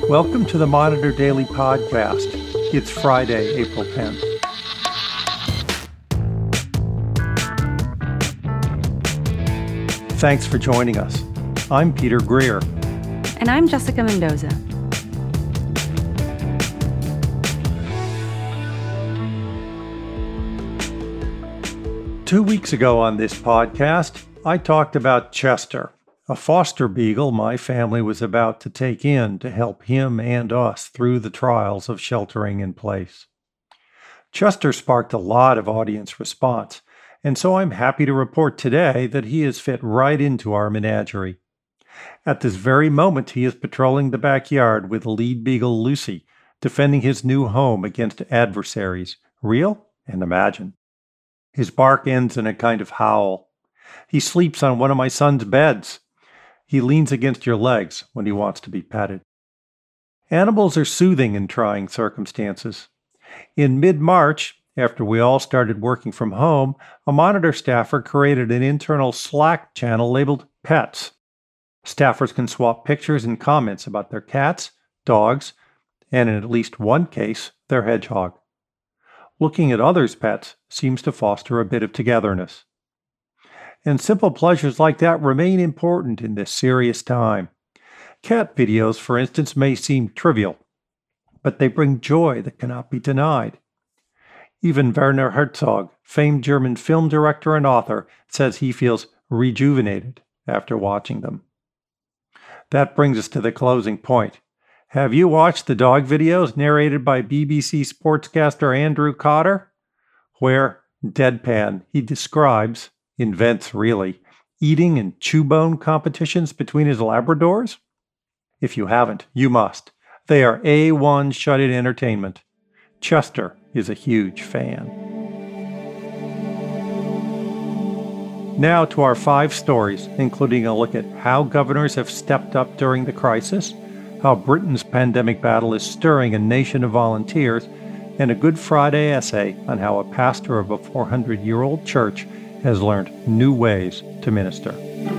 Welcome to the Monitor Daily Podcast. It's Friday, April 10th. Thanks for joining us. I'm Peter Greer. And I'm Jessica Mendoza. Two weeks ago on this podcast, I talked about Chester, a foster beagle my family was about to take in to help him and us through the trials of sheltering in place. Chester sparked a lot of audience response, and so I'm happy to report today that he has fit right into our menagerie. At this very moment, he is patrolling the backyard with lead beagle Lucy, defending his new home against adversaries, real and imagined. His bark ends in a kind of howl. He sleeps on one of my son's beds. He leans against your legs when he wants to be petted. Animals are soothing in trying circumstances. In mid-March, after we all started working from home, a Monitor staffer created an internal Slack channel labeled Pets. Staffers can swap pictures and comments about their cats, dogs, and in at least one case, their hedgehog. Looking at others' pets seems to foster a bit of togetherness. And simple pleasures like that remain important in this serious time. Cat videos, for instance, may seem trivial, but they bring joy that cannot be denied. Even Werner Herzog, famed German film director and author, says he feels rejuvenated after watching them. That brings us to the closing point. Have you watched the dog videos narrated by BBC sportscaster Andrew Cotter? Where, deadpan, he invents really, eating and chew bone competitions between his Labradors? If you haven't, you must. They are A1 shut-in entertainment. Chester is a huge fan. Now to our 5 stories, including a look at how governors have stepped up during the crisis, how Britain's pandemic battle is stirring a nation of volunteers, and a Good Friday essay on how a pastor of a 400-year-old church has learned new ways to minister.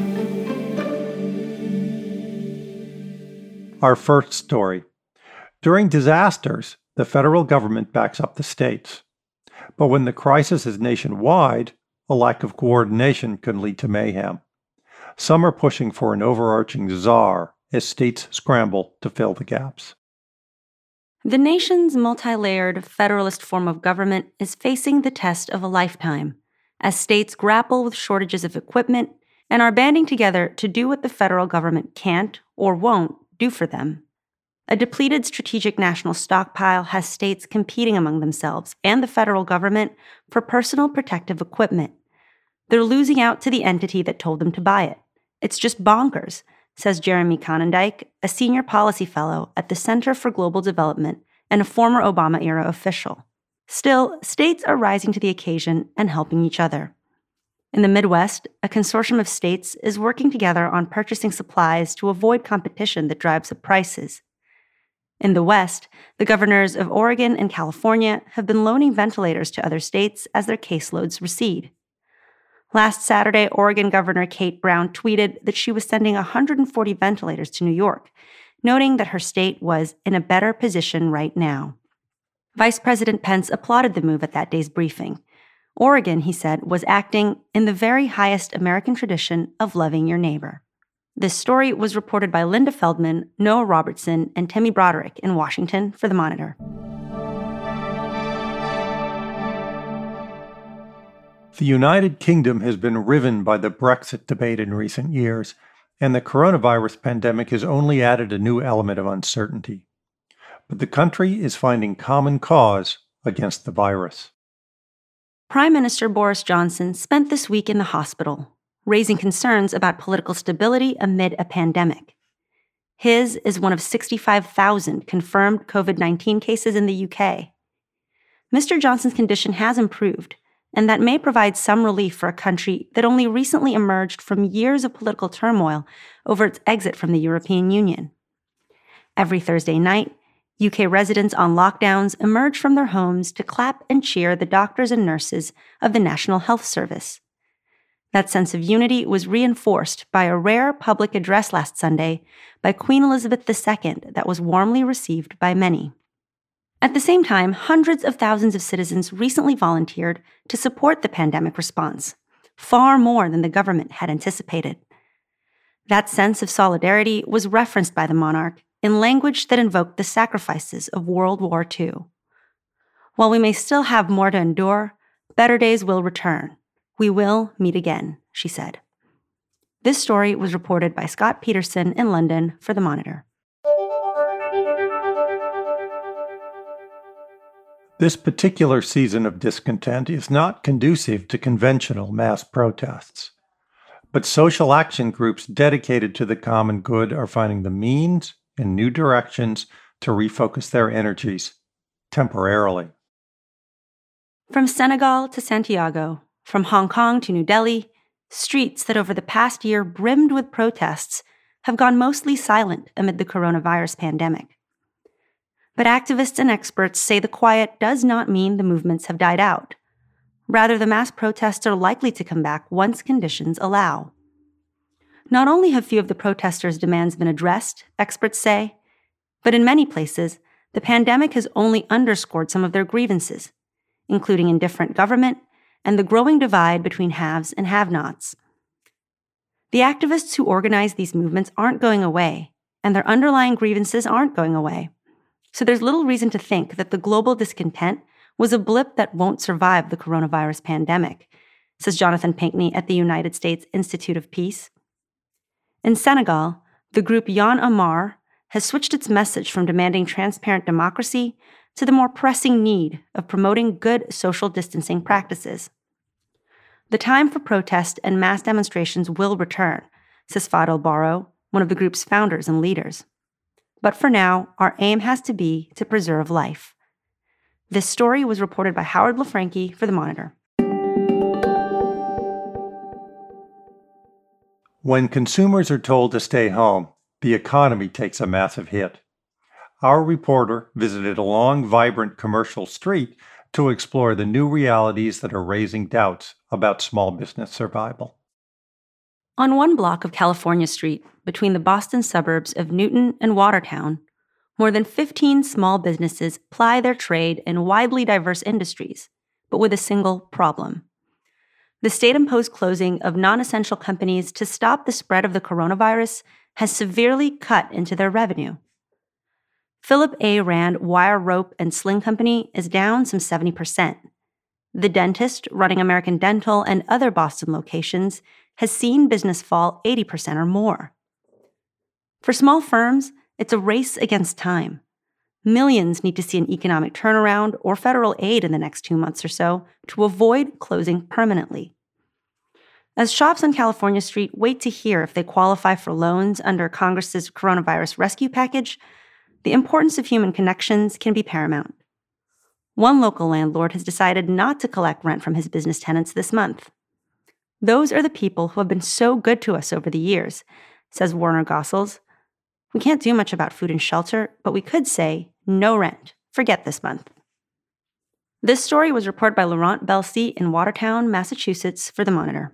Our first story. During disasters, the federal government backs up the states. But when the crisis is nationwide, a lack of coordination can lead to mayhem. Some are pushing for an overarching czar as states scramble to fill the gaps. The nation's multi-layered federalist form of government is facing the test of a lifetime, as states grapple with shortages of equipment and are banding together to do what the federal government can't or won't do for them. A depleted strategic national stockpile has states competing among themselves and the federal government for personal protective equipment. They're losing out to the entity that told them to buy it. It's just bonkers, says Jeremy Konyndyk, a senior policy fellow at the Center for Global Development and a former Obama-era official. Still, states are rising to the occasion and helping each other. In the Midwest, a consortium of states is working together on purchasing supplies to avoid competition that drives up prices. In the West, the governors of Oregon and California have been loaning ventilators to other states as their caseloads recede. Last Saturday, Oregon Governor Kate Brown tweeted that she was sending 140 ventilators to New York, noting that her state was in a better position right now. Vice President Pence applauded the move at that day's briefing. Oregon, he said, was acting in the very highest American tradition of loving your neighbor. This story was reported by Linda Feldman, Noah Robertson, and Timmy Broderick in Washington for The Monitor. The United Kingdom has been riven by the Brexit debate in recent years, and the coronavirus pandemic has only added a new element of uncertainty. But the country is finding common cause against the virus. Prime Minister Boris Johnson spent this week in the hospital, raising concerns about political stability amid a pandemic. His is one of 65,000 confirmed COVID-19 cases in the UK. Mr. Johnson's condition has improved, and that may provide some relief for a country that only recently emerged from years of political turmoil over its exit from the European Union. Every Thursday night, UK residents on lockdowns emerge from their homes to clap and cheer the doctors and nurses of the National Health Service. That sense of unity was reinforced by a rare public address last Sunday by Queen Elizabeth II that was warmly received by many. At the same time, hundreds of thousands of citizens recently volunteered to support the pandemic response, far more than the government had anticipated. That sense of solidarity was referenced by the monarch in language that invoked the sacrifices of World War II. While we may still have more to endure, better days will return. We will meet again, she said. This story was reported by Scott Peterson in London for The Monitor. This particular season of discontent is not conducive to conventional mass protests. But social action groups dedicated to the common good are finding the means and new directions to refocus their energies, temporarily. From Senegal to Santiago, from Hong Kong to New Delhi, streets that over the past year brimmed with protests have gone mostly silent amid the coronavirus pandemic. But activists and experts say the quiet does not mean the movements have died out. Rather, the mass protests are likely to come back once conditions allow. Not only have few of the protesters' demands been addressed, experts say, but in many places, the pandemic has only underscored some of their grievances, including indifferent government and the growing divide between haves and have-nots. The activists who organize these movements aren't going away, and their underlying grievances aren't going away. So there's little reason to think that the global discontent was a blip that won't survive the coronavirus pandemic, says Jonathan Pinkney at the United States Institute of Peace. In Senegal, the group Y'en a Marre has switched its message from demanding transparent democracy to the more pressing need of promoting good social distancing practices. The time for protest and mass demonstrations will return, says Fadel Barro, one of the group's founders and leaders. But for now, our aim has to be to preserve life. This story was reported by Howard LaFranchi for The Monitor. When consumers are told to stay home, the economy takes a massive hit. Our reporter visited a long, vibrant commercial street to explore the new realities that are raising doubts about small business survival. On one block of California Street, between the Boston suburbs of Newton and Watertown, more than 15 small businesses ply their trade in widely diverse industries, but with a single problem. The state-imposed closing of non-essential companies to stop the spread of the coronavirus has severely cut into their revenue. Philip A. Rand Wire Rope and Sling Company is down some 70%. The dentist running American Dental and other Boston locations has seen business fall 80% or more. For small firms, it's a race against time. Millions need to see an economic turnaround or federal aid in the next 2 months or so to avoid closing permanently. As shops on California Street wait to hear if they qualify for loans under Congress's coronavirus rescue package, the importance of human connections can be paramount. One local landlord has decided not to collect rent from his business tenants this month. Those are the people who have been so good to us over the years, says Warner Gossels. We can't do much about food and shelter, but we could say, no rent. Forget this month. This story was reported by Laurent Belsey in Watertown, Massachusetts for The Monitor.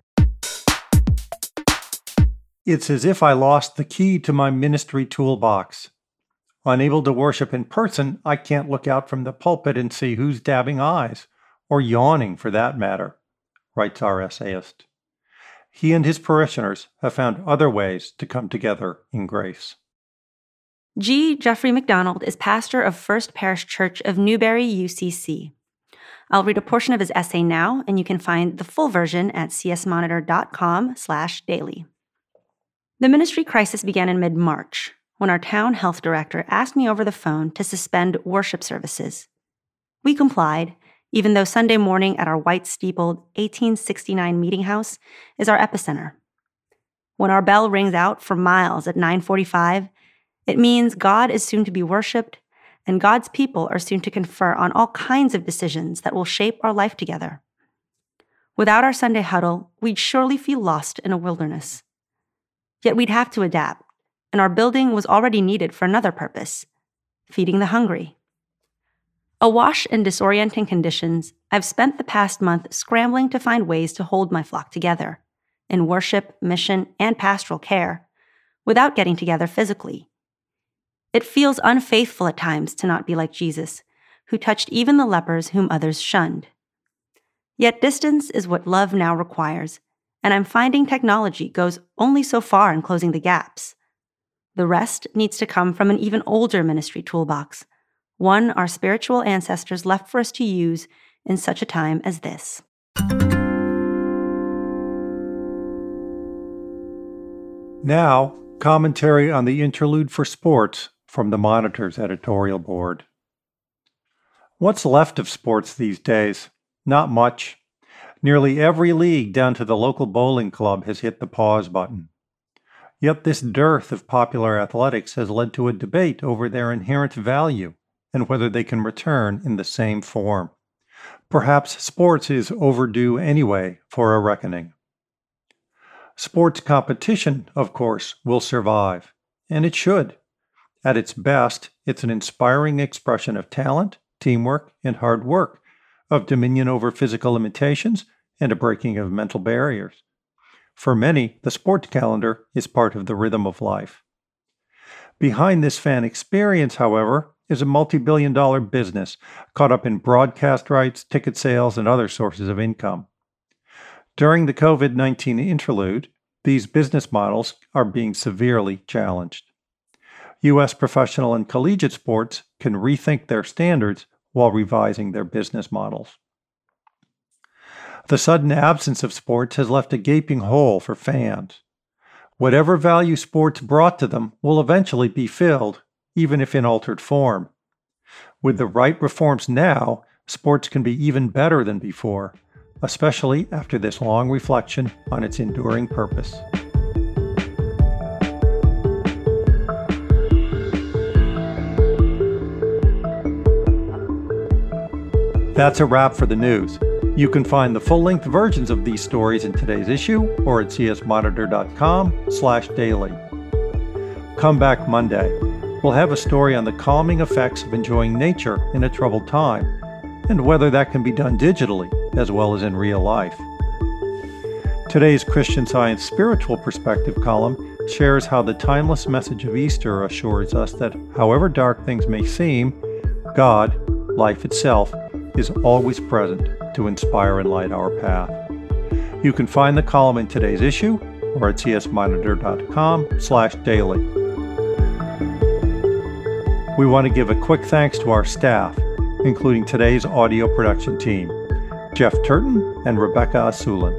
It's as if I lost the key to my ministry toolbox. Unable to worship in person, I can't look out from the pulpit and see who's dabbing eyes, or yawning for that matter, writes our essayist. He and his parishioners have found other ways to come together in grace. G. Jeffrey McDonald is pastor of First Parish Church of Newbury, UCC. I'll read a portion of his essay now, and you can find the full version at csmonitor.com/daily. The ministry crisis began in mid-March, when our town health director asked me over the phone to suspend worship services. We complied, even though Sunday morning at our white-steepled 1869 meeting house is our epicenter. When our bell rings out for miles at 9:45, it means God is soon to be worshipped, and God's people are soon to confer on all kinds of decisions that will shape our life together. Without our Sunday huddle, we'd surely feel lost in a wilderness. Yet we'd have to adapt, and our building was already needed for another purpose, feeding the hungry. Awash in disorienting conditions, I've spent the past month scrambling to find ways to hold my flock together. in worship, mission, and pastoral care, without getting together physically. It feels unfaithful at times to not be like Jesus, who touched even the lepers whom others shunned. Yet distance is what love now requires, and I'm finding technology goes only so far in closing the gaps. The rest needs to come from an even older ministry toolbox, one our spiritual ancestors left for us to use in such a time as this. Now, commentary on the interlude for sports from the Monitor's editorial board. What's left of sports these days? Not much. Nearly every league down to the local bowling club has hit the pause button. Yet this dearth of popular athletics has led to a debate over their inherent value and whether they can return in the same form. Perhaps sports is overdue anyway for a reckoning. Sports competition, of course, will survive, and it should. At its best, it's an inspiring expression of talent, teamwork, and hard work, of dominion over physical limitations, and a breaking of mental barriers. For many, the sports calendar is part of the rhythm of life. Behind this fan experience, however, is a multi-billion-dollar business caught up in broadcast rights, ticket sales, and other sources of income. During the COVID-19 interlude, these business models are being severely challenged. U.S. professional and collegiate sports can rethink their standards while revising their business models. The sudden absence of sports has left a gaping hole for fans. Whatever value sports brought to them will eventually be filled, even if in altered form. With the right reforms now, sports can be even better than before, especially after this long reflection on its enduring purpose. That's a wrap for the news. You can find the full-length versions of these stories in today's issue or at csmonitor.com/daily. Come back Monday. We'll have a story on the calming effects of enjoying nature in a troubled time, and whether that can be done digitally as well as in real life. Today's Christian Science Spiritual Perspective column shares how the timeless message of Easter assures us that however dark things may seem, God, life itself, is always present to inspire and light our path. You can find the column in today's issue or at csmonitor.com/daily. We want to give a quick thanks to our staff, including today's audio production team, Jeff Turton and Rebecca Asulin.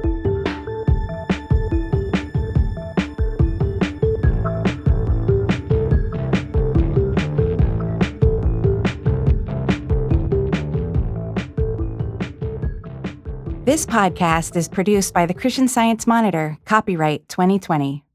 This podcast is produced by the Christian Science Monitor, copyright 2020.